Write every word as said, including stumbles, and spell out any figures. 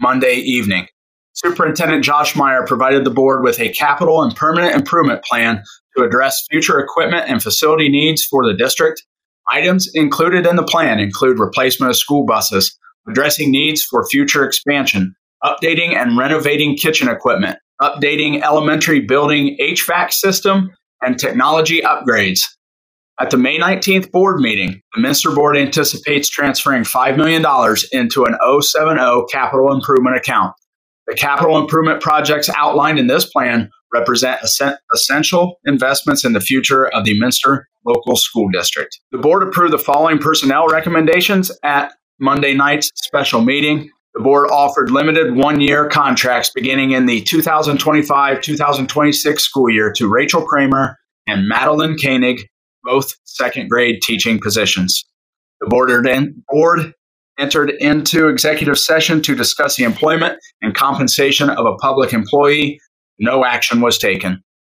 Monday evening. Superintendent Josh Meyer provided the board with a capital and permanent improvement plan to address future equipment and facility needs for the district. Items included in the plan include replacement of school buses, addressing needs for future expansion, updating and renovating kitchen equipment, updating elementary building H V A C system, and technology upgrades. At the May nineteenth board meeting, the Minster Board anticipates transferring five million dollars into an oh seven oh capital improvement account. The capital improvement projects outlined in this plan represent essential investments in the future of the Minster local school district. The board approved the following personnel recommendations at Monday night's special meeting. The board offered limited one-year contracts beginning in the two thousand twenty-five two thousand twenty-six school year to Rachel Kramer and Madeline Koenig, both second-grade teaching positions. The board, board entered into executive session to discuss the employment and compensation of a public employee. No action was taken.